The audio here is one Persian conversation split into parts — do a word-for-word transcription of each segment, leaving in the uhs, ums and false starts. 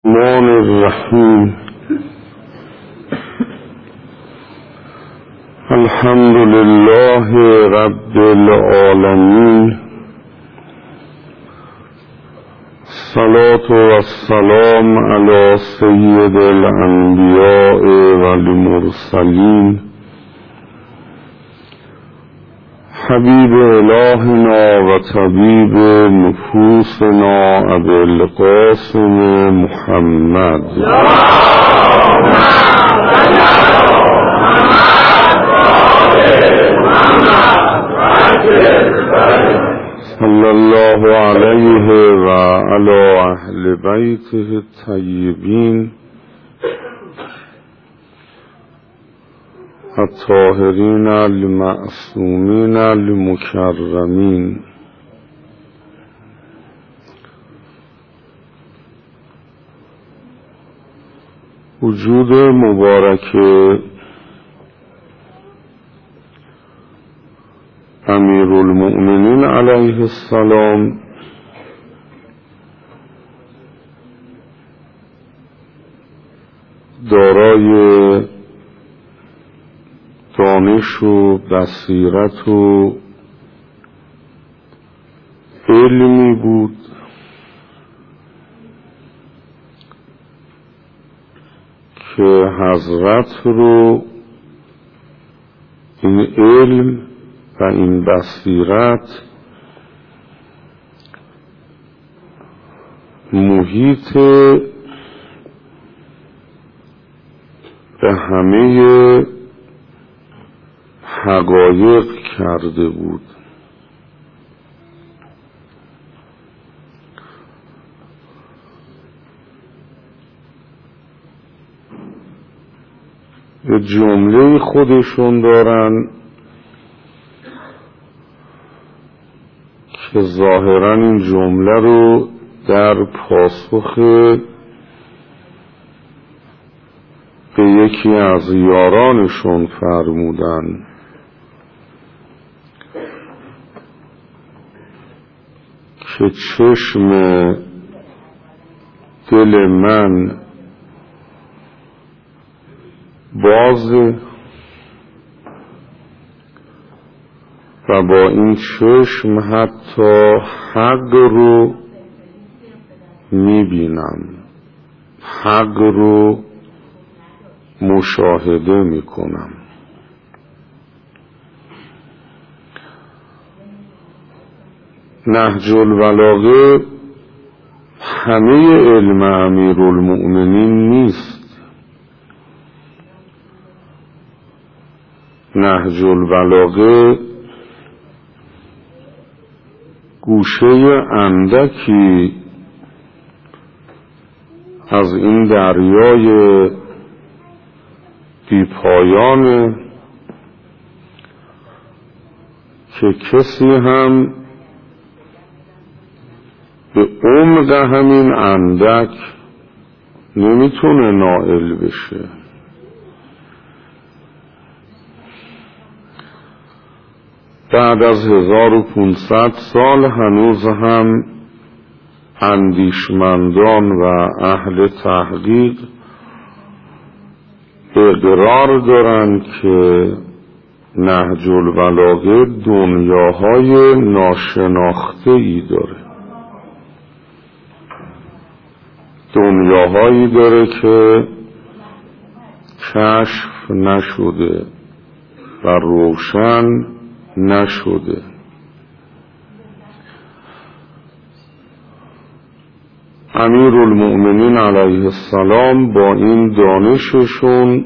الرحمن الرحیم الحمد لله رب العالمین الصلاة والسلام علی سید الانبیاء والمرسلین حبیب الهنا و طبیب نفوسنا ابی القاسم محمد صلی الله علیه و علی اهل بیته الطیبین الطاهرین المعصومین المکرمین. وجود مبارک امیرالمؤمنین علیه السلام دارای دانش و بصیرت و علمی بود که حضرت رو این علم و این بصیرت محیط به همه حقایق کرده بود. یه جمله خودشون دارن که ظاهرا این جمله رو در پاسخ به یکی از یارانشون فرمودن که چشم دل من بازه و با این چشم حتی حق رو میبینم، حق رو مشاهده میکنم. نهج البلاغه همه علم امیرالمؤمنین نیست. نهج البلاغه گوشه اندکی از این دریای بی‌پایانه که کسی هم به عمق همین اندک نمیتونه نائل بشه. بعد از هزار و پونصد سال هنوز هم اندیشمندان و اهل تحقیق اقرار دارند که نهج البلاغه دنیاهای ناشناخته ای داره، دنیاهایی داره که کشف نشده و روشن نشده. امیرالمؤمنین علیه السلام با این دانششون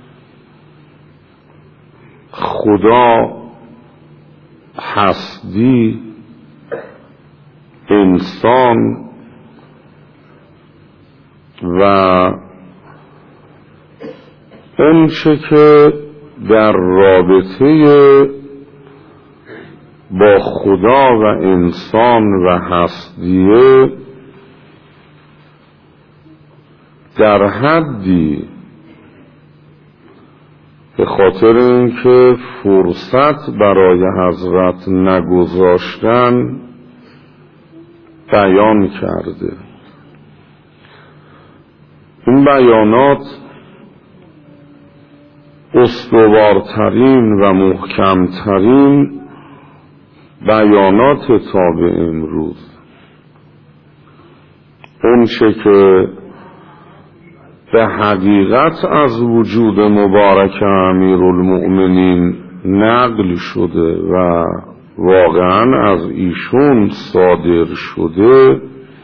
خدا، هستی، انسان و اون چه که در رابطه با خدا و انسان و هستیه در حدی به خاطر اینکه فرصت برای حضرت نگذاشتن بیان کرده. این بیانات استوارترین و محکمترین بیانات تا به امروز، اون چه که به حقیقت از وجود مبارک امیرالمؤمنین نقل شده و واقعا از ایشون صادر شده،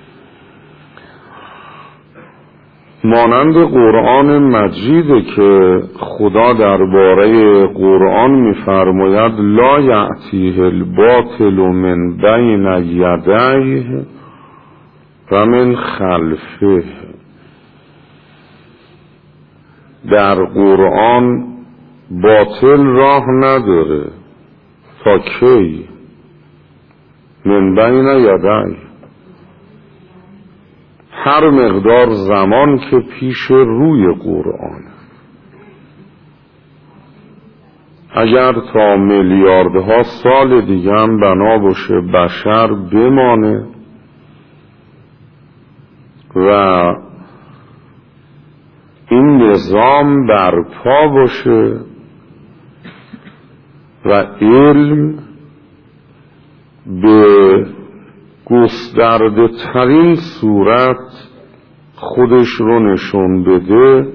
مانند قرآن مجیده که خدا درباره قرآن می‌فرماید لا یأتیه الباطل من بین یدیه و من خلفه. در قرآن باطل راه نداره تا کی؟ من بین یدیه، هر مقدار زمان که پیش روی قرآن، اگر تا میلیاردها سال دیگه هم بنا باشه بشر بمانه و این نظام برپا باشه و علم به گسترده ترین صورت خودش رو نشون بده،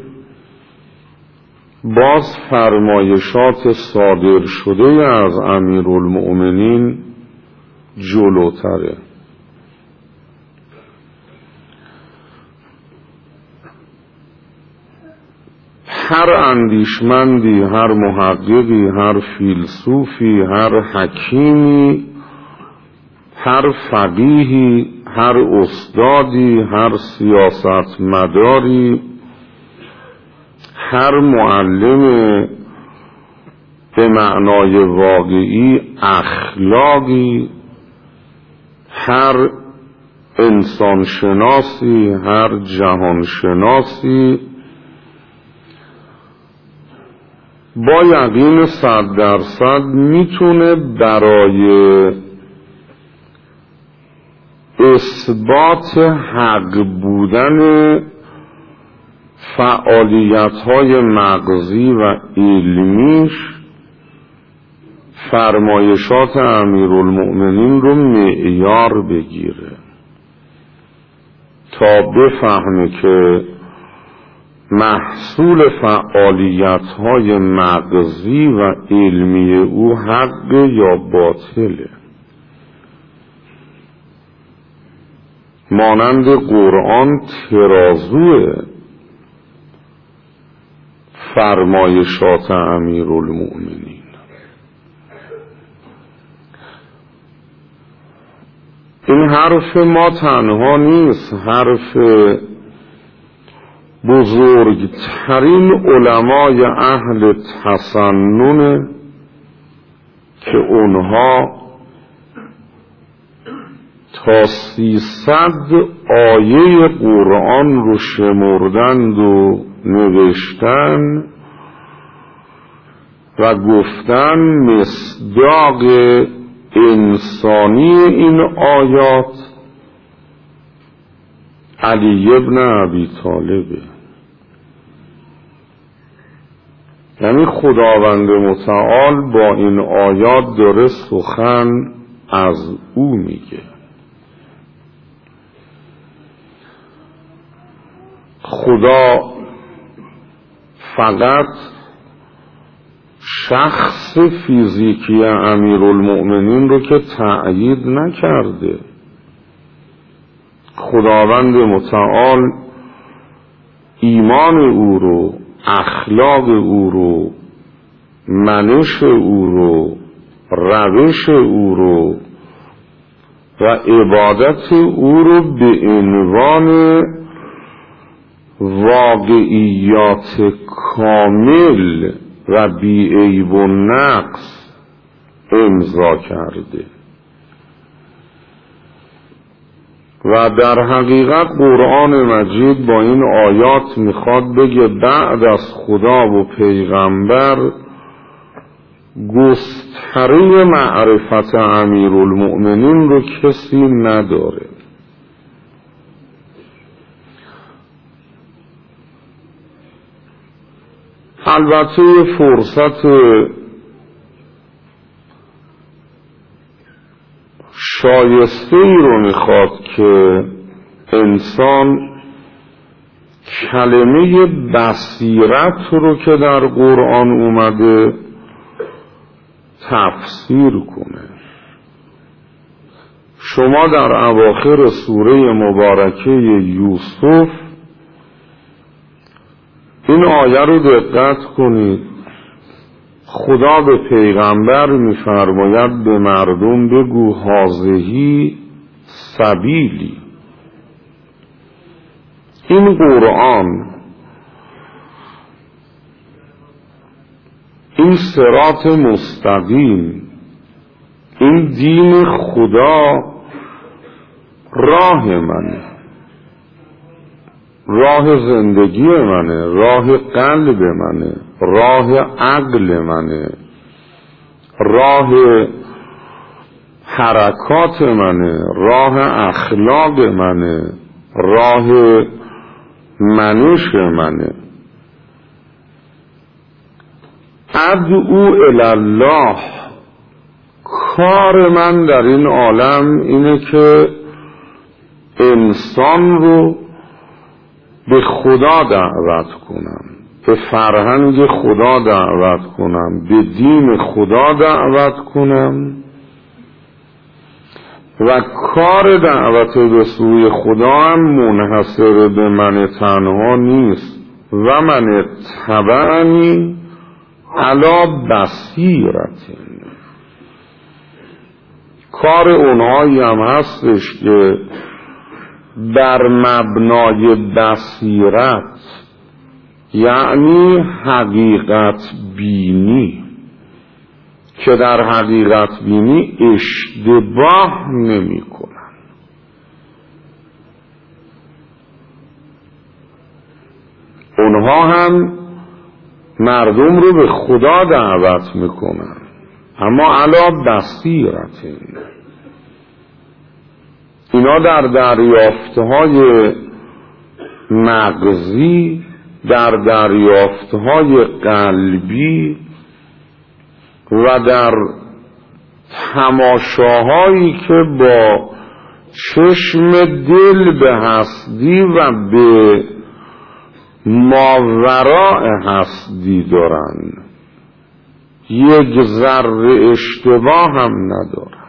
باز فرمایشات صادر شده از امیرالمؤمنین جلوتره. هر اندیشمندی، هر محققی، هر فیلسوفی، هر حکیمی، هر فقیهی، هر استادی، هر سیاستمداری، هر معلم به معنای واقعی اخلاقی، هر انسانشناسی، هر جهانشناسی با یقین صد درصد میتونه برای اثبات حق بودن فعالیت‌های مغزی و علمیش فرمایشات امیرالمؤمنین رو معیار بگیره تا بفهمه که محصول فعالیت‌های مغزی و علمی او حق یا باطله. مانند قرآن ترازو فرمایشات امیرالمؤمنین. این حرف ما تنها نیست، حرف بزرگترین علمای اهل تسنن که اونها تا سیصد آیه قرآن رو شمردند و نوشتن و گفتن مصداق انسانی این آیات علی ابن ابی طالبه. یعنی خداوند متعال با این آیات داره سخن از او میگه. خدا فقط شخص فیزیکی امیرالمؤمنین رو که تأیید نکرده، خداوند متعال ایمان او رو، اخلاق او رو، منش او رو، روش او رو و عبادت او رو به عنوان واقعیات کامل و بی عیب و نقص امضا کرده و در حقیقت قرآن مجید با این آیات میخواد بگه بعد از خدا و پیغمبر گستره معرفت امیرالمؤمنین رو کسی نداره. البته فرصت شایسته ای رو میخواد که انسان کلمه بصیرت رو که در قرآن اومده تفسیر کنه. شما در اواخر سوره مبارکه یوسف این آیه رو دقت کنید. خدا به پیغمبر می‌فرماید به مردم بگو هذه سبیلی، این قرآن، این صراط مستقیم، این دین خدا راه منه، راه زندگی منه، راه قلب منه، راه عقل منه، راه حرکات منه، راه اخلاق منه، راه منش منه. ادعو الله، کار من در این عالم اینه که انسان رو به خدا دعوت کنم، به فرهنگ خدا دعوت کنم، به دین خدا دعوت کنم و کار دعوت به سوی خدا هم منحصر به من تنها نیست. و من اتبعنی علی بصیرت، کار اونهایی هم هستش که بر مبنای بصیرت، یعنی حقیقت بینی، که در حقیقت بینی اشتباه نمی کنن. اونها هم مردم رو به خدا دعوت میکنن، اما علی بصیرت. اینا در دریافتهای مغزی، در دریافتهای قلبی و در تماشاهایی که با چشم دل به هستی و به ماوراء هستی دارن، یک ذره اشتباه هم ندارن.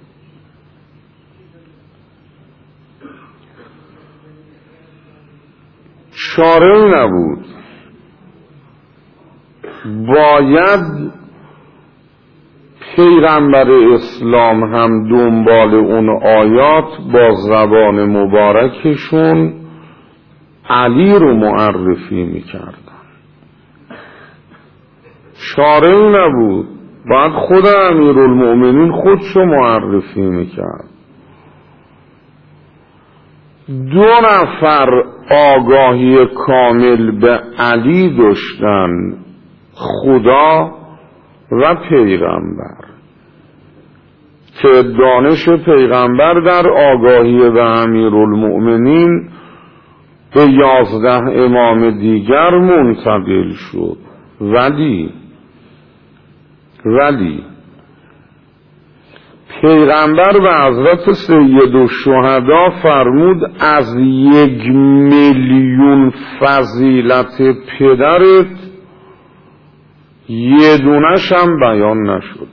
چاره نبود، باید پیغمبر اسلام هم دنبال اون آیات با زبان مبارکشون علی رو معرفی میکردن. چاره نبود، باید خود امیرالمؤمنین خودشو معرفی میکرد. دو نفر آگاهی کامل به علی داشتن، خدا و پیغمبر، که دانش پیغمبر در آگاهی به امیرالمؤمنین به یازده امام دیگر منتقل شد. ولی ولی پیغمبر به حضرت سید الشهدا فرمود از یک میلیون فضیلت پدرت یه دونش هم بیان نشد.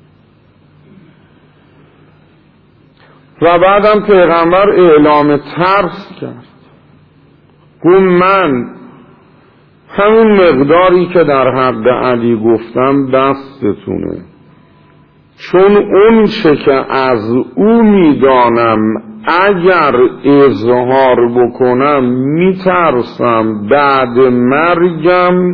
و بعدم پیغمبر اعلام ترس کرد، گفت من همون مقداری که در حق علی گفتم دستتونه، چون اون چه که از او میدانم اگر اظهار بکنم میترسم بعد مرگم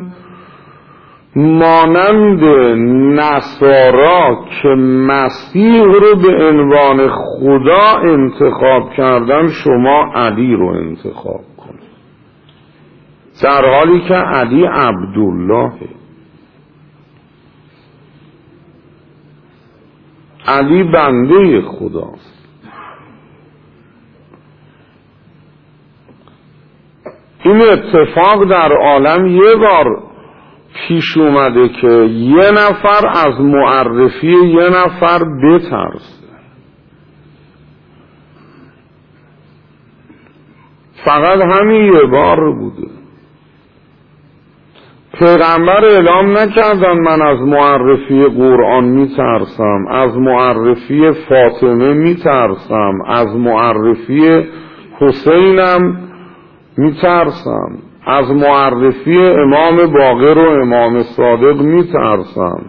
مانند نصارا که مسیح رو به عنوان خدا انتخاب کردن شما علی رو انتخاب کنید، در حالی که علی عبدالله، علی بنده خداست. این اتفاق در عالم یه بار پیش اومده که یه نفر از معرفی یه نفر بترسه. فقط همین یه بار بوده. پیغمبر اعلام نکردن من از معرفی قرآن میترسم، از معرفی فاطمه میترسم، از معرفی حسینم میترسم، از معرفی امام باقر و امام صادق میترسم.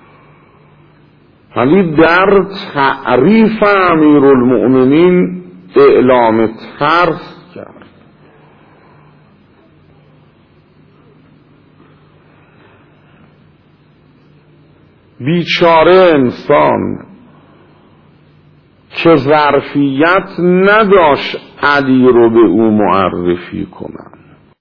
ولی در تعریف امیرالمؤمنین اعلام ترس کرد. بیچاره انسان که ظرفیت نداشت علی رو به او معرفی کنن.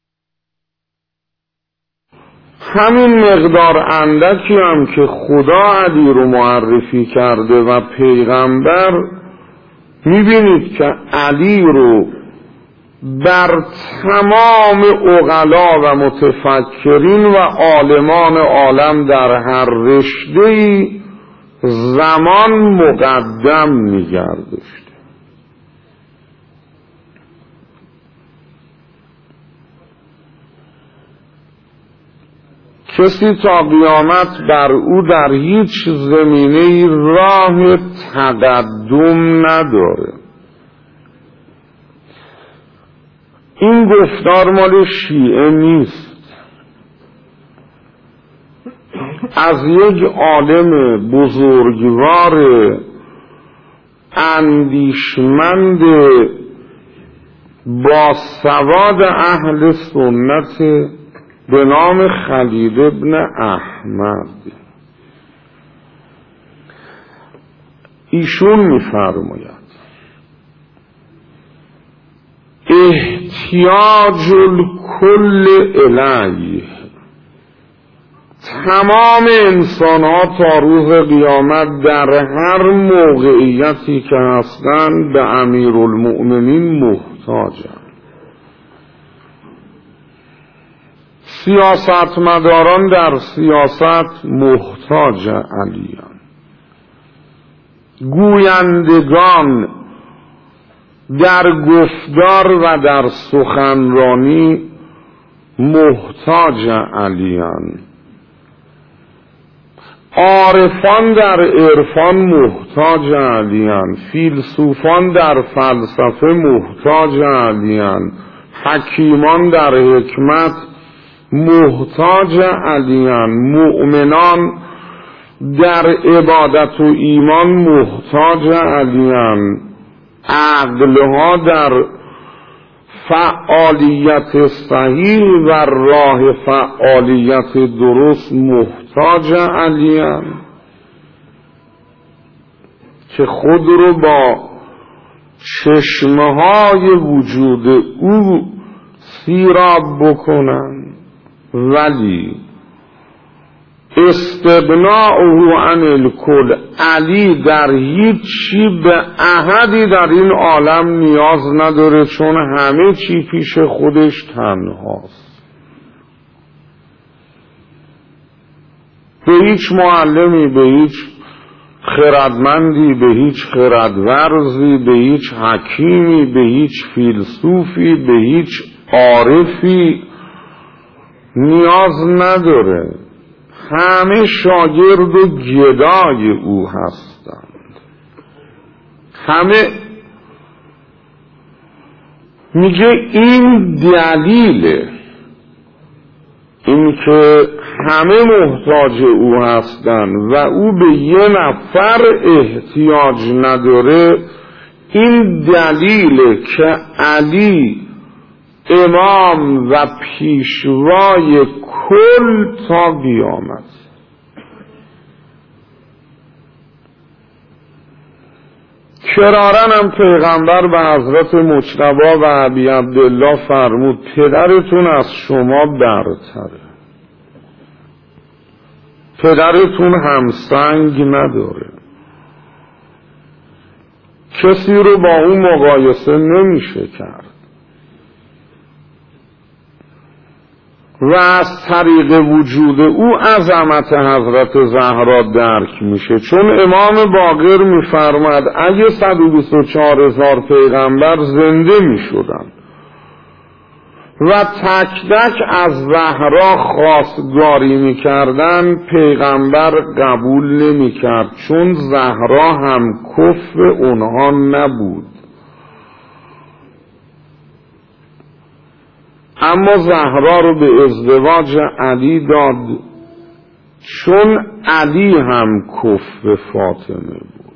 همین مقدار اندکی هم که خدا علی رو معرفی کرده و پیغمبر، میبینید که علی رو بر تمام عقلا و متفکرین و عالمان عالم در هر رشته‌ای زمان مقدم نگرداشته. کسی تا قیامت بر او در هیچ زمینه‌ای راه تقدم نداره. این گفتار مال شیعه نیست، از یک عالم بزرگوار اندیشمند با سواد اهل سنت به نام خلیل ابن احمد. ایشون می‌فرماید احتیاج الکل الیه، تمام انسان ها تا روز قیامت در هر موقعیتی که هستند به امیرالمؤمنین محتاجند. سیاستمداران در سیاست محتاج علیان، گویندگان در گفتار و در سخنرانی محتاج علیان، عارفان در عرفان محتاج علیان، فیلسوفان در فلسفه محتاج علیان، حکیمان در حکمت محتاج علیان، مؤمنان در عبادت و ایمان محتاج علیان، عقلها در فعالیت صحیح و راه فعالیت درست محتاج علیان که خود رو با چشمهای وجود او سیراب بکنن. ولی استغناءه عن الکل، علی در هیچ چی به احدی در این عالم نیاز نداره، چون همه چی پیش خودش تنهاست. به هیچ معلمی، به هیچ خردمندی، به هیچ خردورزی، به هیچ حکیمی، به هیچ فیلسوفی، به هیچ عارفی نیاز نداره. همه شاگرد و گدای او هستند. همه میگه این دلیله، این که همه محتاج او هستند و او به یه نفر احتیاج نداره، این دلیله که علی امام و پیشوای کل تا قیامت. کرارن هم پیغمبر به حضرت مجتبی و ابی عبدالله فرمود پدرتون از شما برتره، پدرتون همسنگ نداره، کسی رو با اون مقایسه نمیشه کرد. و از طریق وجود او عظمت حضرت زهرا درک میشه. چون امام باقر میفرماد اگه صد و بیست و چهار هزار پیغمبر زنده میشدن و تک تک از زهرا خواستگاری میکردن، پیغمبر قبول نمیکرد، چون زهرا هم کفر اونها نبود. اما زهرا رو به ازدواج علی داد، چون علی هم کفر فاطمه بود.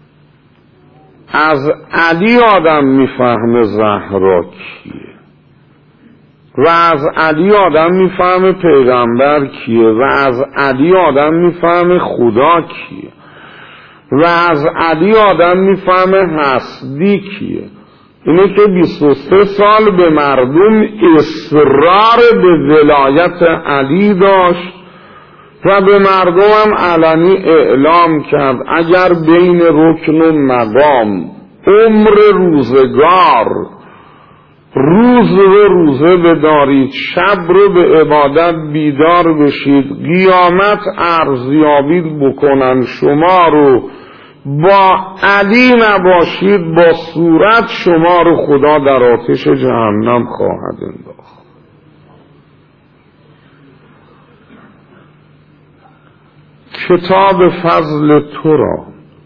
از علی آدم میفهمه زهرا کیه و از علی آدم میفهمه پیغمبر کیه و از علی آدم میفهمه خدا کیه و از علی آدم میفهمه هستی کیه. اینه که بیست و سه سال به مردم اصرار به ولایت علی داشت و به مردم هم علنی اعلام کرد اگر بین رکن و مقام عمر روزگار روز و روزه بدارید، شب رو به عبادت بیدار بشید، قیامت ارزیابی بکنن شما رو، با علی نباشید، با صورت شما رو خدا در آتش جهنم خواهد انداخت. کتاب فضل تو را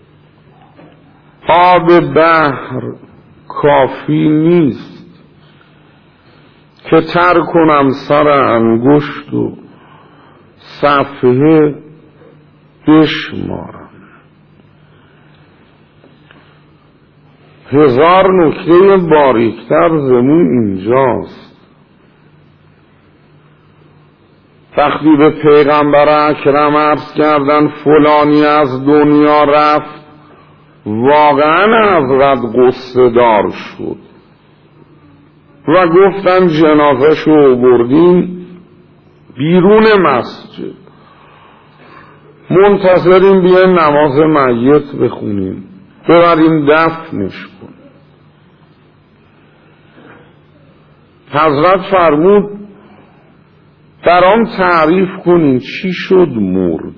آب بحر کافی نیست که تر کنم سر انگشت و صفحه بشمارم. هزار نکته باریکتر زمین اینجاست. وقتی به پیغمبر اکرم عرض کردن فلانی از دنیا رفت، واقعا حضرت غصه دار شد و گفتن جنازه شو بردیم بیرون مسجد، منتظریم بیایم نماز میت بخونیم، ببریم دفنش کن. حضرت فرمود در آن تعریف کنین چی شد مرد.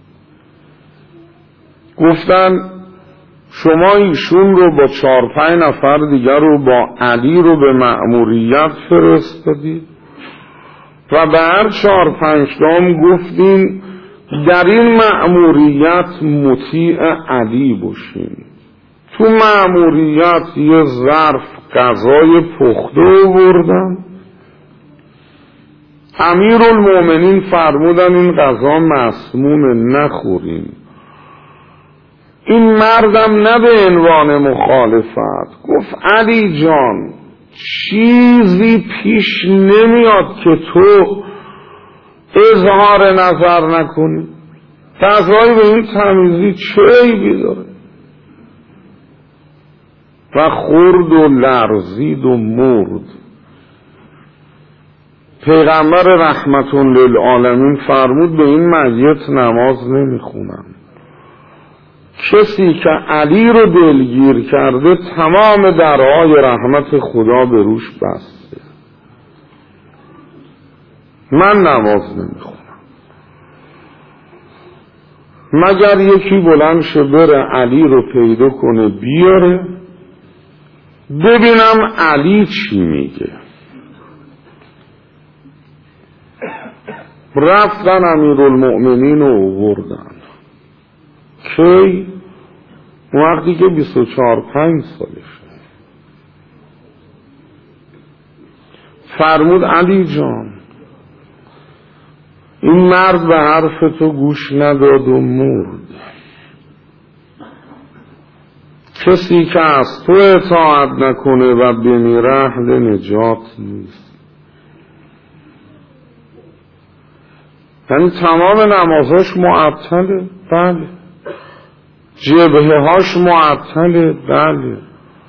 گفتن شما ایشون رو با چهار پنج نفر دیگر رو با علی رو به مأموریت فرستادید و به هر چهار پنج تام گفتین در این مأموریت مطیع علی باشین. تو مأموریت یه ظرف غذای پخته آوردن، امیرالمومنین فرمودن این غذا مسمومه نخورین. این مردم نه به عنوان مخالفت گفت علی جان چیزی پیش نمیاد که تو اظهار نظر نکنی، غذایی به این تمیزی چه عیبی داره؟ و خورد و لرزید و مرد. پیغمبر رحمت للعالمین فرمود به این میت نماز نمیخونم. کسی که علی رو دلگیر کرده تمام درهای رحمت خدا به روش بسته. من نماز نمیخونم مگر یکی بلند شه بره علی رو پیدا کنه بیاره ببینم علی چی میگه. رفتن امیرالمؤمنین رو آوردن. کی؟ وقتی که بیست و چهار پنج سالش فرمود علی جان این مرد به حرف تو گوش نداد و مرد. کسی که از تو اطاعت نکنه و بمیره اهل نجات نیست. یعنی تمام نمازاش معطله؟ بله. جبهه هاش معطله؟ بله.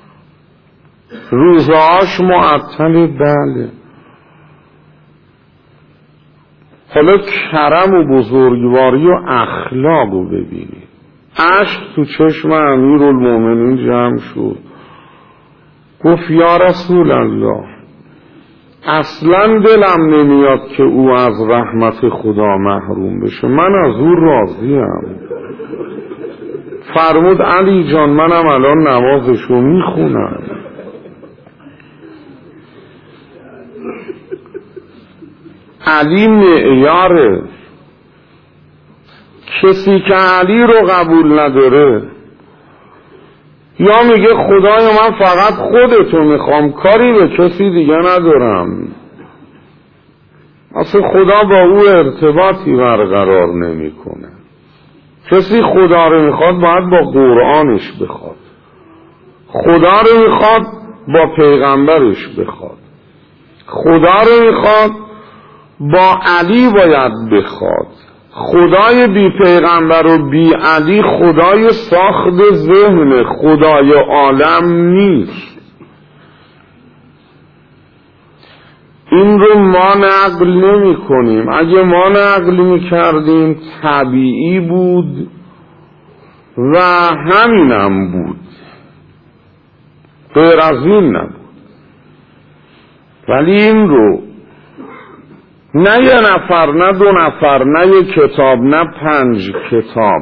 روزه هاش معطله؟ بله. حالا کرم و بزرگواری و اخلاق رو ببینید. عشق تو چشم امیرالمومنین جمع شد. گفت یا رسول الله اصلا دلم نمیاد که او از رحمت خدا محروم بشه. من از او راضیم. فرمود علی جان منم الان نمازشو میخونم. علی معیاره. کسی که علی رو قبول نداره یا میگه خدایا من فقط خودتو میخوام، کاری به کسی دیگه ندارم، اصلا خدا با او ارتباطی برقرار نمیکنه. کسی خدا رو میخواد باید با قرآنش بخواد، خدا رو میخواد با پیغمبرش بخواد، خدا رو میخواد با علی باید بخواد. خدای بی پیغمبر و بی علی خدای ساخت ذهن، خدای عالم نیست. این رو ما نقل نمی کنیم. اگه ما نقل می کردیم طبیعی بود و همینم بود، غیر از این نبود. ولی این رو نه یه نفر، نه دو نفر، نه یه کتاب، نه پنج کتاب،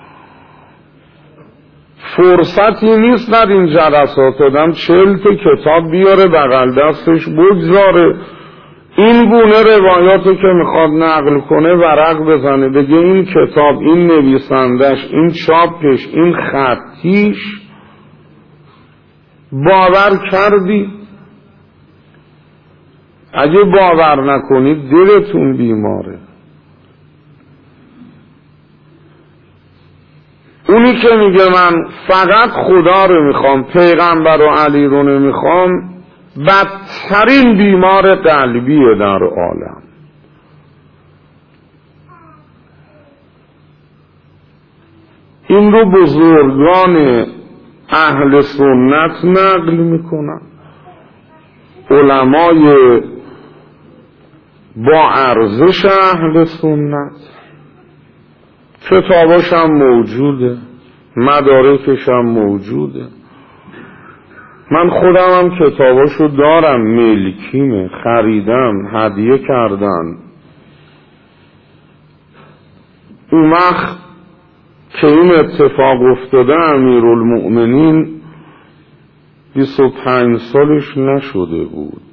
فرصتی نیست در این جلسات آدم چهل تا کتاب بیاره بغل دستش بگذاره، این گونه روایاتو که میخواد نقل کنه ورق بزنه بگه این کتاب، این نویسندش، این چاپش، این خطیش، باور کردی؟ اگه باور نکنید دلتون بیماره. اونی که میگه من فقط خدا رو میخوام، پیغمبر و علی رو نمیخوام، بدترین بیمار قلبیه در عالم. این رو بزرگان اهل سنت نقل میکنن، علمای با ارزش اهل سنت، کتاباش هم موجوده، مدارکش هم موجوده. من خودم هم کتاباشو دارم، ملکیمه، خریدم، هدیه کردن. اون وقت که این اتفاق افتاده امیرالمؤمنین بیست و پنج سالش نشده بود.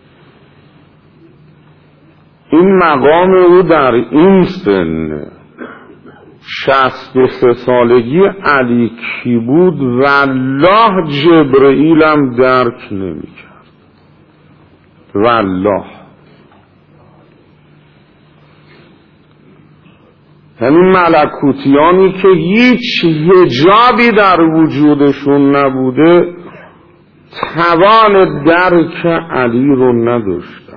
این مقام او در این سن شصت و سه سالگی علی کی بود والله جبرئیل هم درک نمی کرد. والله یعنی ملکوتیانی که هیچ حجابی در وجودشون نبوده توان درک علی رو نداشتن.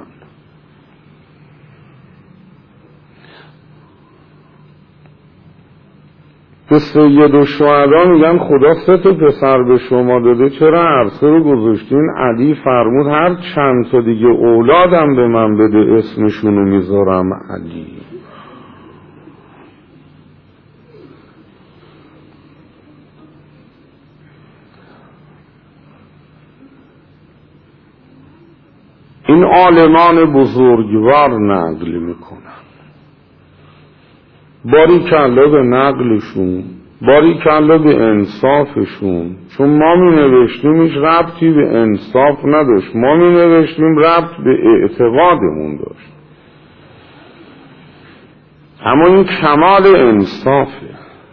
به سید الشهدا میگن خدا سه تا پسر به شما داده، چرا عرصه رو گذاشتین؟ علی فرمود هر چند تا دیگه اولادم به من بده اسمشونو میذارم علی. این عالمان بزرگوار نقل میکنن، باری کلا به نقلشون، باری کلا به انصافشون. چون ما می نوشتیمش ربطی به انصاف نداشت، ما می نوشتیم ربط به اعتقادمون داشت، اما این کمال انصافه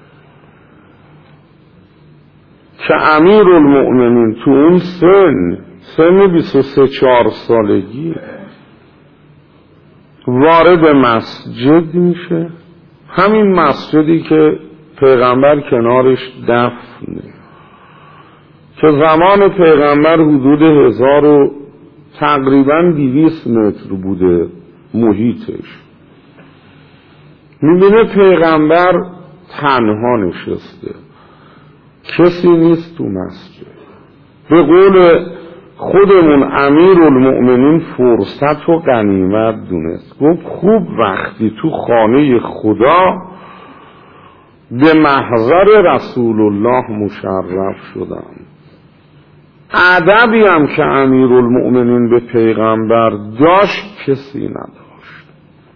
که امیرالمؤمنین تو اون سن سن بیست و سه چهار سالگی وارد مسجد میشه، همین مسجدی که پیغمبر کنارش دفنه، که زمان پیغمبر حدود هزار و تقریبا دویست متر بوده محیطش. میبینه پیغمبر تنها نشسته، کسی نیست تو مسجد. به قول خودمون امیرالمؤمنین فرصت و غنیمت دونست، گفت خوب وقتی تو خانه خدا به محضر رسول الله مشرف شدم. ادبی هم که امیرالمؤمنین به پیغمبر داشت کسی نداشت.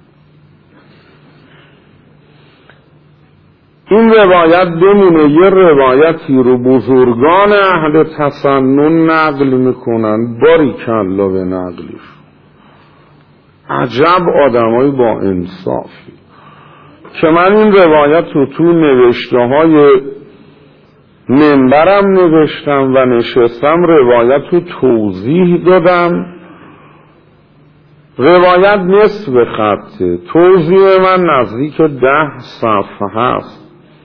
این روایت بمونه یه روایتی رو بزرگان اهل تسنن نقل میکنن، باریکلا به نقلش. عجب آدمایی با انصافی که من این روایت رو تو نوشته های منبرم نوشتم و نشستم روایت رو توضیح دادم. روایت نصف خطه، توضیح من نزدیک ده صفحه هست.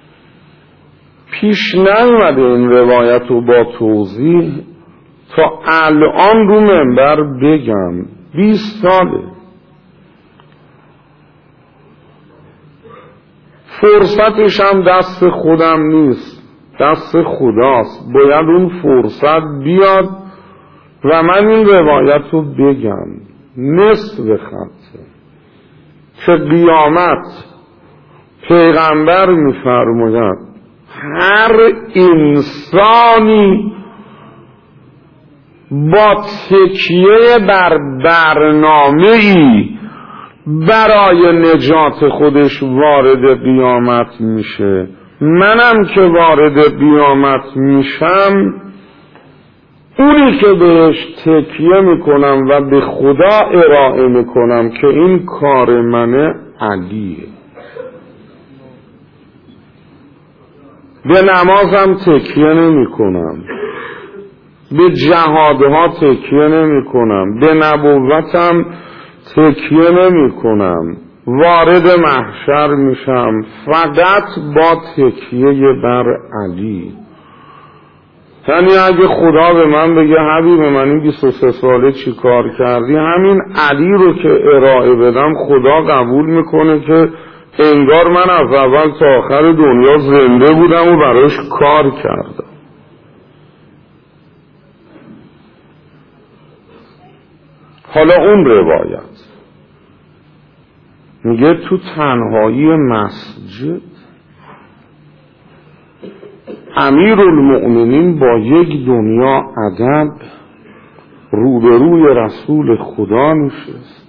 پیش نیومده این روایت رو با توضیح تا الان رو منبر بگم. بیست ساله فرصتش هم دست خودم نیست، دست خداست. باید اون فرصت بیاد و من این روایت رو بگم. نصف خطه که قیامت پیغمبر میفرماید هر انسانی با تکیه بر برنامه‌ای برای نجات خودش وارد قیامت میشه. منم که وارد قیامت میشم اونی که بهش تکیه میکنم و به خدا ارائه میکنم که این کار منه علیه. به نمازم تکیه نمی کنم، به جهادها تکیه نمی کنم، به نبوتم تکیه نمی کنم. وارد محشر میشم فقط با تکیه بر علی. یعنی اگه خدا به من بگه حبیب من این بیست و سه ساله چی کار کردی، همین علی رو که ارائه بدم خدا قبول میکنه که انگار من از اول تا آخر دنیا زنده بودم و براش کار کردم. حالا اون روایت میگه تو تنهایی مسجد امیرالمؤمنین با یک دنیا ادب روبروی رسول خدا نشست.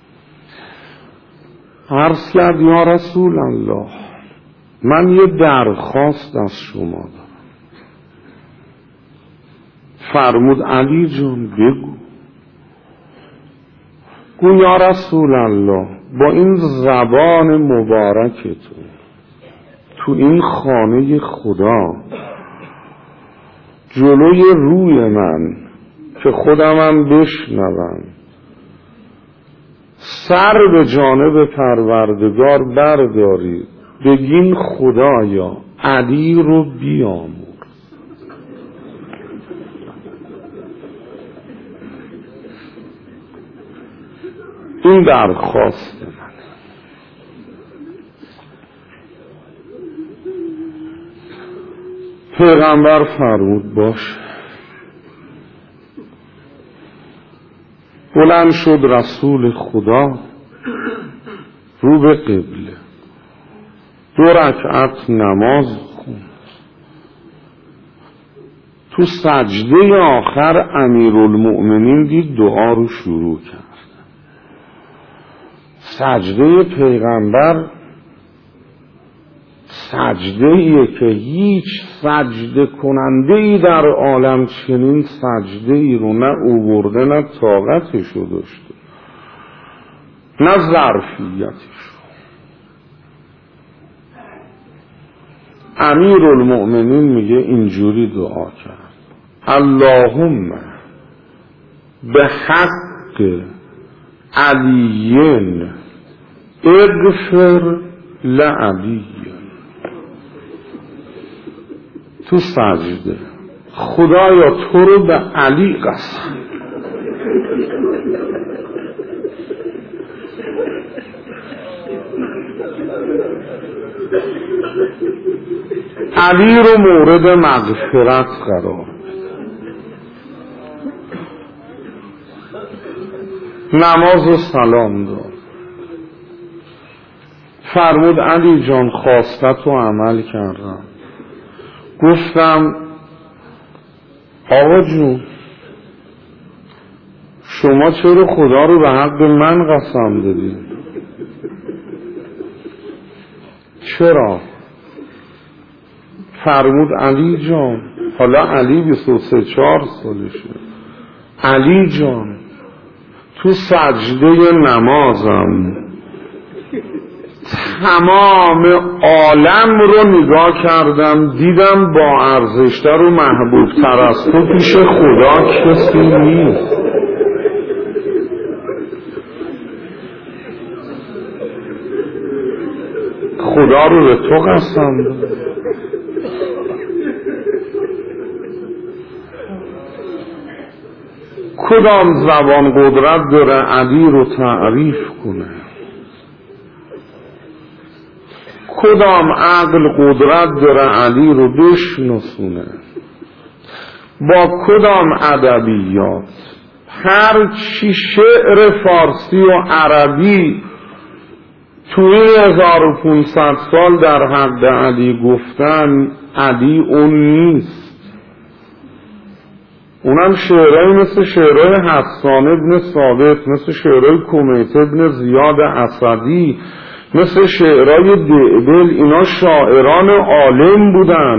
عرض کرد یا رسول الله من یه درخواست از شما دارم. فرمود علی جان بگو. گو یا رسول الله با این زبان مبارکتون تو این خانه خدا جلوی روی من که خودمم بشنوم سر به جانب پروردگار بردارید، بگین خدایا علی رو بیامرز. این درخواست من. پیغمبر فرمود باش. بلند شد رسول خدا رو به قبله، دو رکعت نماز خوند. تو سجده آخر امیرالمؤمنین دید دعا رو شروع کرد. سجده پیغمبر سجده ایه که هیچ سجده کننده ای در عالم چنین سجده ای رو نه اوورده نه طاقتش رو داشته نه ظرفیتش رو. امیرالمؤمنین میگه اینجوری دعا کرد اللهم به حق علیین اغفر لعلی. تو سجده خدایا تو رو به علی قسم علی رو مورد مغفرت قرار نماز و سلام داد. فرمود علی جان خواستت رو عمل کردم. گفتم آقا جون شما چرا خدا رو به حق من قسم دادی؟ چرا؟ فرمود علی جان، حالا علی بیست و سه چهار سالشه، علی جان تو سجده نمازم تمام عالم رو نگاه کردم دیدم با ارزشتر و محبوبتر از تو پیش خدا کسی نیست. خدا رو به تو قسم دادم. کدام زبان قدرت داره علی رو تعریف کنه؟ کدام عقل قدرت داره علی رو بشناسونه؟ با کدام ادبیات؟ هر چی شعر فارسی و عربی تو این هزار و پونصد سال در حق علی گفتن، علی اون نیست. اونم شعرهایی مثل شعرهای حسان ابن ثابت، مثل شعرهای کمیت ابن زیاد اسدی، مثل شعرهای دعبل، اینا شاعران عالم بودن،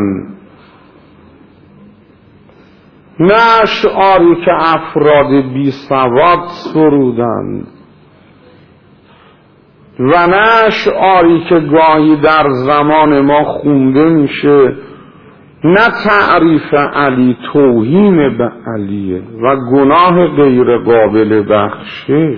نه اشعاری که افراد بی سواد سرودند و نه اشعاری که گاهی در زمان ما خونده میشه. نه تعریف علی توهین به علیه و گناه غیر قابل بخشش.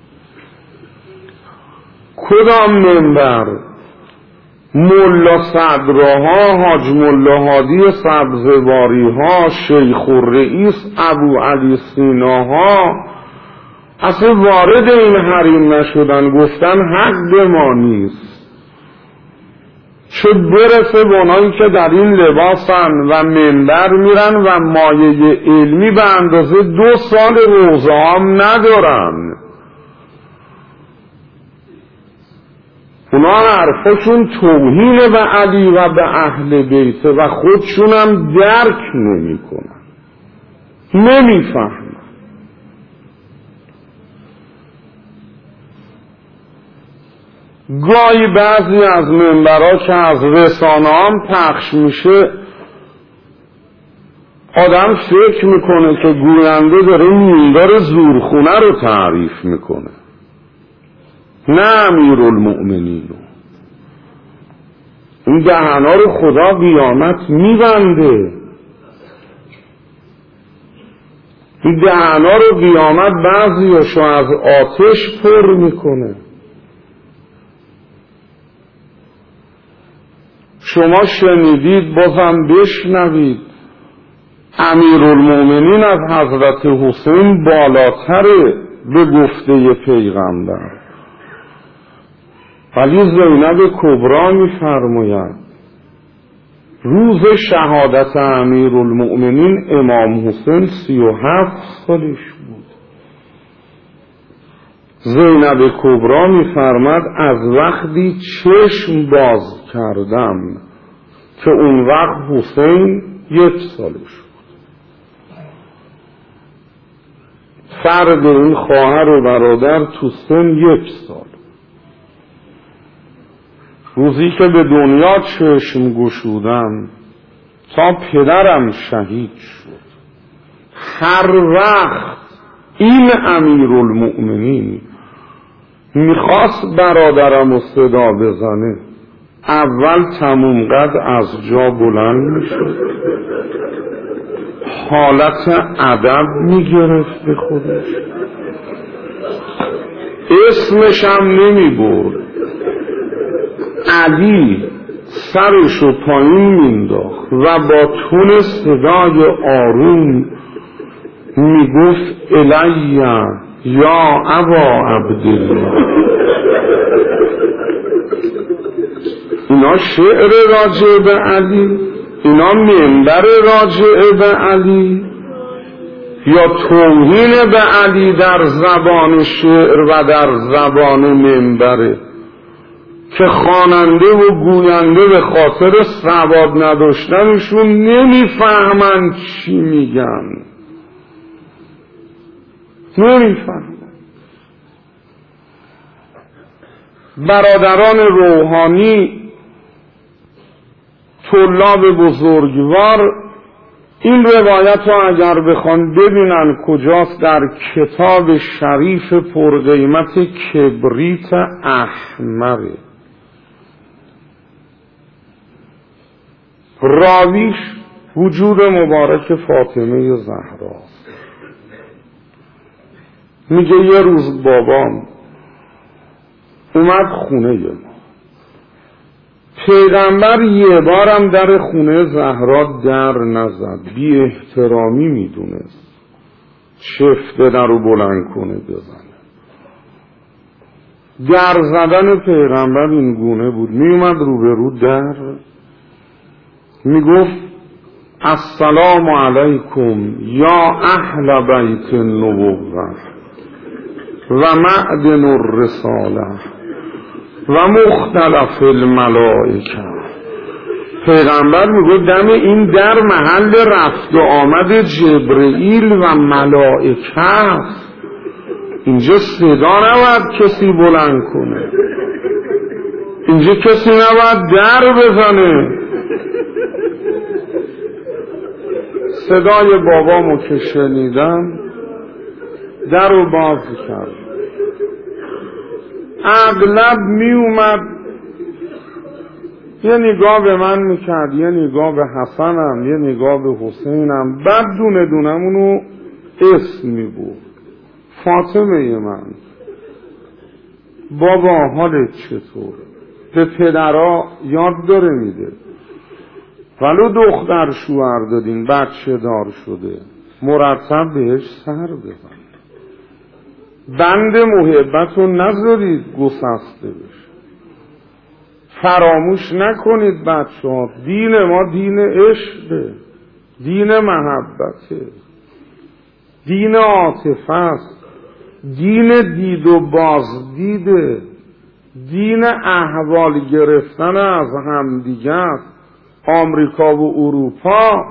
کدام منبر ملا صدراها، حاج ملا هادی سبزواری ها، شیخ الرئیس ابو علی سیناها اصلا وارد این حریم نشدن، گفتن حق ما نیست. چه برسه به اونایی که در این لباسن و منبر میرن و مایه علمی به اندازه دو سال روزه هم ندارن. اونا حرفشون توهین به علی و به اهل بیته و خودشون هم درک نمی کنن، نمی فهمن. گاهی بعضی از منبرها که از رسانه هم پخش میشه آدم فکر میکنه که گوینده داره منبر زورخونه رو تعریف میکنه، نه امیرالمؤمنین. این دهنا رو خدا قیامت میبنده، این دهنا رو قیامت بعضیاشو از آتش پر میکنه. شما شنیدید، بازم بشنوید، امیرالمؤمنین از حضرت حسین بالاتره به گفته پیغمبر. ولی زینب کبری می‌فرماید روز شهادت امیرالمؤمنین امام حسین سی و هفت سالش بود. زینب کبری می‌فرماید از وقتی چشم باز کردم که اون وقت حسین یک سالش بود. فرد این خواهر و برادر تو سن یک سال. روزی که به دنیا چشم گشودم تا پدرم شهید شد، هر وقت این امیرالمؤمنین میخواست برادرم رو صدا بزنه اول تموم قد از جا بلند میشد، حالت ادب میگرفت به خودش، اسمش هم نمی برد. علی سرشو پایین مینداخت و با تون صدای آروم میگفت الیه یا ابا عبدالله. اینا شعر راجع به علی؟ اینا منبر راجع به علی؟ یا توهین به علی در زبان شعر و در زبان منبره؟ که خواننده و گوینده به خاطر سواد نداشتنشون نمیفهمن چی میگن، نمیفهمن. برادران روحانی، طلاب بزرگوار، این روایت رو اگر بخوان ببینن کجاست، در کتاب شریف پرقیمت کبریت احمره. راویش وجود مبارک فاطمه زهراست. میگه یه روز بابام اومد خونه ما، پیغمبر یه بارم در خونه زهرا در نزد، بی احترامی میدونست چفته در رو بلند کنه بزنه. در زدن پیغمبر این گونه بود، میومد روبرو در میگفت السلام علیکم یا اهل بیت النبوة و معدن الرساله و مختلف الملائکه. پیغمبر میگه دم این در محل رفت و آمد جبرئیل و ملائکه است، اینجا صدا نباید کسی بلند کنه، اینجا کسی نباید در بزنه. صدای بابامو که شنیدم در رو باز کرد. اغلب می اومد یه نگاه به من میکرد، یه نگاه به حسنم، یه نگاه به حسینم، بعد دونه دونمونو اسم میبود. فاطمه من، بابا حالت چطور؟ به پدرها یاد داره میده، ولو دختر شوهر دادین بچه دار شده مرتب بهش سر بزن، بند محبت رو نذارید گسسته بشه، فراموش نکنید بچه ها. دین ما دین عشقه، دین محبته، دین عاطفه است، دین دید و بازدیده، دین احوال گرفتن از همدیگه است. آمریکا و اروپا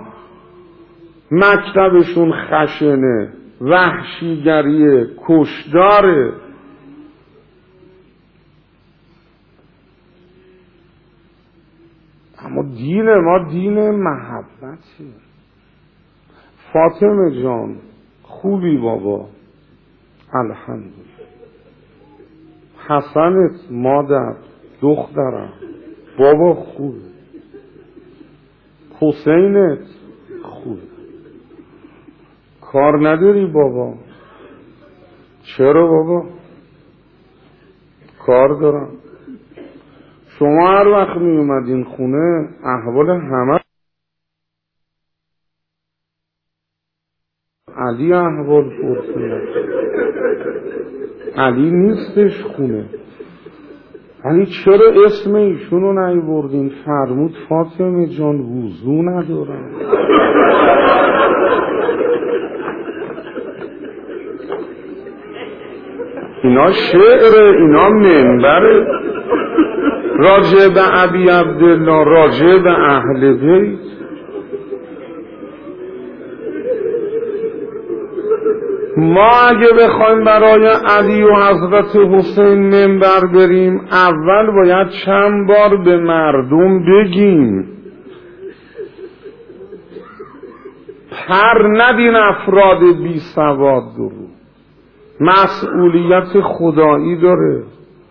مکتبشون خشنه، وحشیگریه، کشداره. اما دین ما دین محبته. فاطمه جان خوبی بابا؟ الحمدلله. حسنت مادر دخترم بابا خوبه، حسینت خوبه. کار نداری بابا؟ چرا بابا؟ کار دارم. شما هر وقت می اومدین خونه احوال همه علی احوال پرسید. علی نیستش خونه، علی چرا اسم ایشونو نیاوردین؟ فرمود فاطمه جان وضو ندارم. اینا شعره، اینا منبره، راجع به ابی عبدالله، راجع به اهل بیت. ما اگه بخوایم برای علی و حضرت حسین منبر بریم، اول باید چند بار به مردم بگیم، پر ندین افراد بی سواد رو، مسئولیت خدایی داره.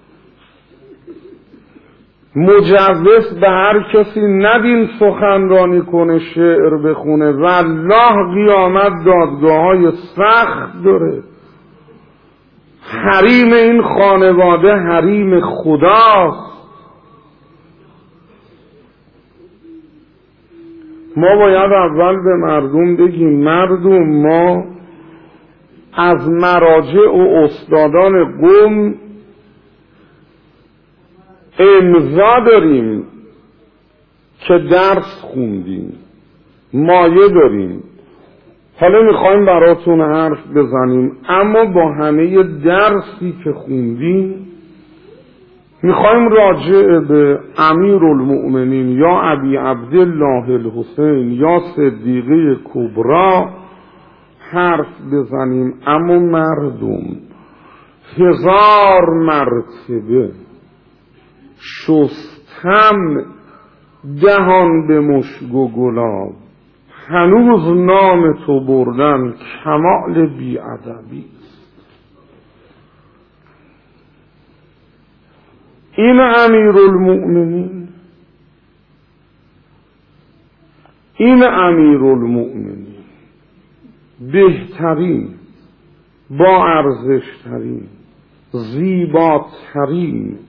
مجوز به هر کسی ندین سخنرانی کنه، شعر بخونه، والله قیامت دادگاه های سخت داره. حریم این خانواده حریم خداست. ما باید اول به مردم بگیم مردم ما از مراجع و استادان قوم امضا داریم که درس خوندیم، مایه داریم، حالا میخوایم براتون حرف بزنیم، اما با همه درسی که خوندیم میخوایم راجع به امیرالمؤمنین یا ابی عبدالله الحسین یا صدیقه کبرا حرف بزنیم، اما مردم هزار مرتبه شستن دهان به مشک و گلاب، هنوز نام تو بردن کمال بی‌ادبی است. این امیرالمؤمنین این امیرالمؤمنین بهترین، با ارزشترین، زیباترین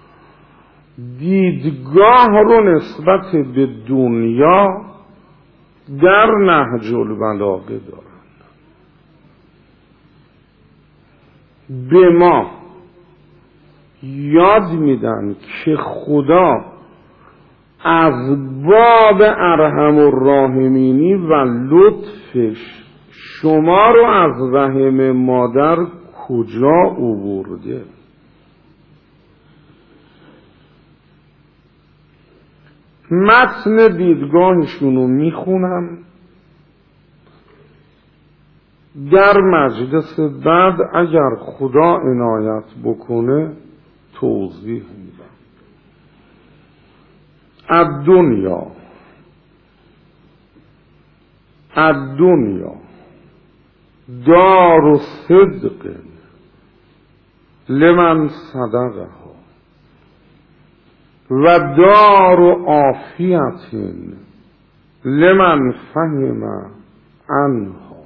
دیدگاه رو نسبت به دنیا در نهج البلاغه دارند. به ما یاد میدن که خدا از باب ارحم الراحمینی و لطفش شما رو از رحم مادر کجا آورده. متن دیدگاهشون رو میخونم، در مجلس بعد اگر خدا عنایت بکنه توضیح میدم. الدنیا الدنیا دار صدق لمن صدقها و دار عافیت لمن فهم عنها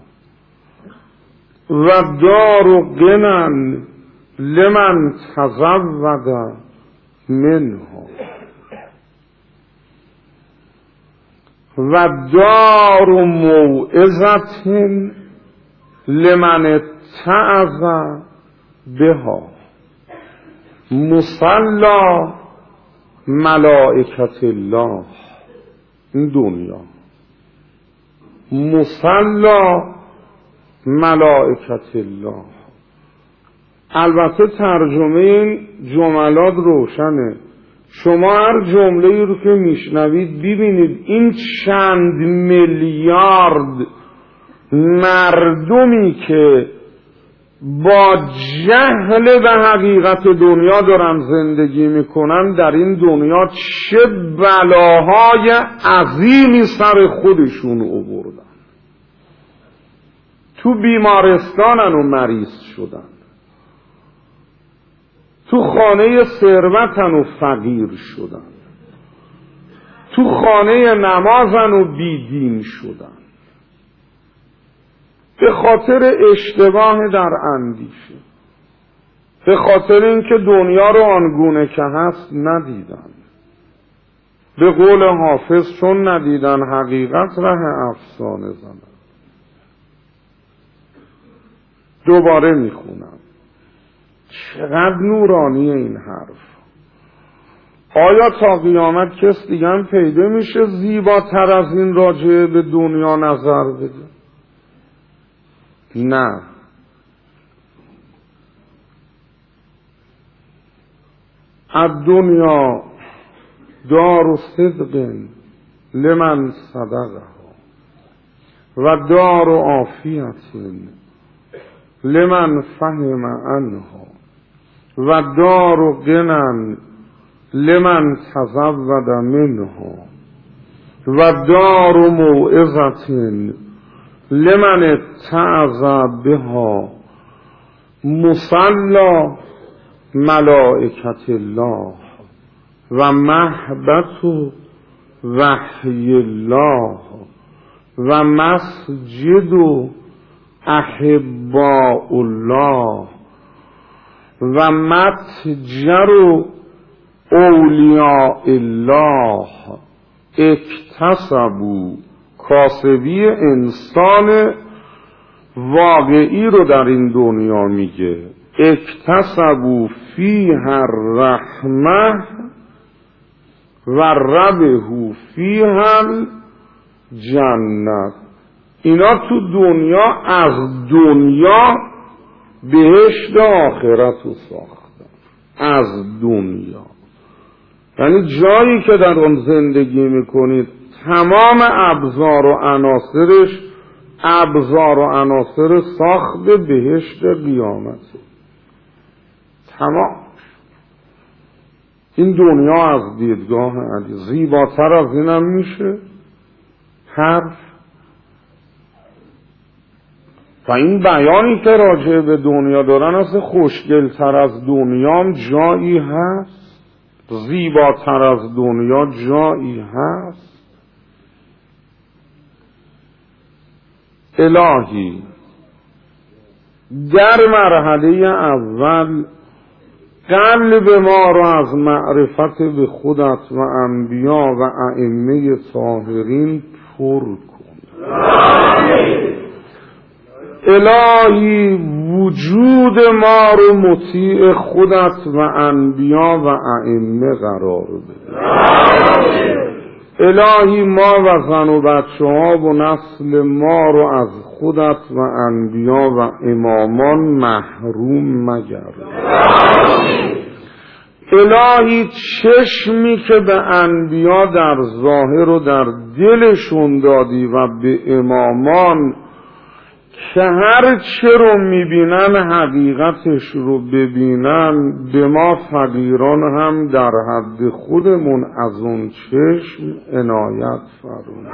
و دار غنى لمن تزود منها و دار موعظة لمن اتعظ بها مصلی ملائکت الله. این دنیا مصلی ملائکت الله. البته ترجمه این جملات روشنه، شما هر جمله رو که میشنوید ببینید این چند میلیارد مردمی که با جهل به حقیقت دنیا دارن زندگی میکنن در این دنیا چه بلاهای عظیمی سر خودشون آوردن. تو بیمارستانن و مریض شدن، تو خانه ثروتن و فقیر شدن، تو خانه نمازن و بیدین شدن، به خاطر اشتباه در اندیشه، به خاطر اینکه دنیا رو آنگونه که هست ندیدن. به قول حافظ چون ندیدن حقیقت ره افسانه زدن. دوباره میخونم، چقدر نورانی این حرف. آیا تا قیامت کس دیگه هم پیدا میشه زیباتر از این راجع به دنیا نظر بده؟ نه. الدنیا دار صدق لمن صدقها و دار عافیت لمن فهم عنها و دار غنى لمن تزود منها و دار موعظة لمن اتعظ بها مصلی ملائکت الله و محبت وحی الله و مسجد احباء الله و متجر اولیاء الله. اکتسبوا، کاسبی انسان واقعی رو در این دنیا میگه، اکتسبوا فیها الرحمه و ربحوا فیها الجنه. اینا تو دنیا از دنیا بهشت آخرت رو ساختن، از دنیا، یعنی جایی که در آن زندگی میکنید تمام ابزار و عناصرش ابزار و عناصر ساخت بهشت قیامته. تمام این دنیا از دیدگاه علی زیباتر از اینم میشه حرف. و این بیانی که راجع به دنیا دارن اصلا خوشگلتر از دنیام جایی هست، زیباتر از دنیا جایی هست. الهی در مرحله اول قلب ما را از معرفت به خودت و انبیا و ائمه طاهرین پر کن. الهی وجود ما رو مطیع خودت و انبیا و ائمه قرار بده. الهی ما و زن و بچه ها و نسل ما رو از خودت و انبیا و امامان محروم مگرد. الهی چشمی که به انبیا در ظاهر و در دلشون دادی و به امامان که هر چه رو میبینن حقیقتش رو ببینن، به ما فقیران هم در حد خودمون از اون چشم عنایت فرمون.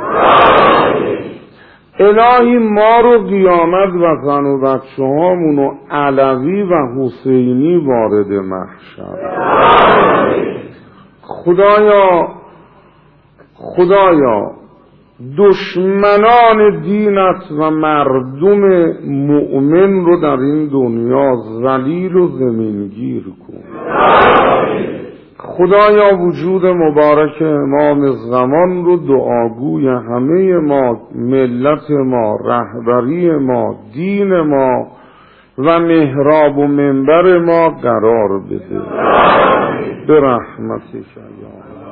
الهی ما رو قیامت و زن و بچه هامون و علوی و حسینی وارد محشر. خدایا خدایا دشمنان دینت و مردم مؤمن رو در این دنیا ذلیل و زمینگیر کن. خدایا وجود مبارک امام زمان رو دعاگوی همه ما، ملت ما، رهبری ما، دین ما و محراب و منبر ما قرار بده. به رحمتک یا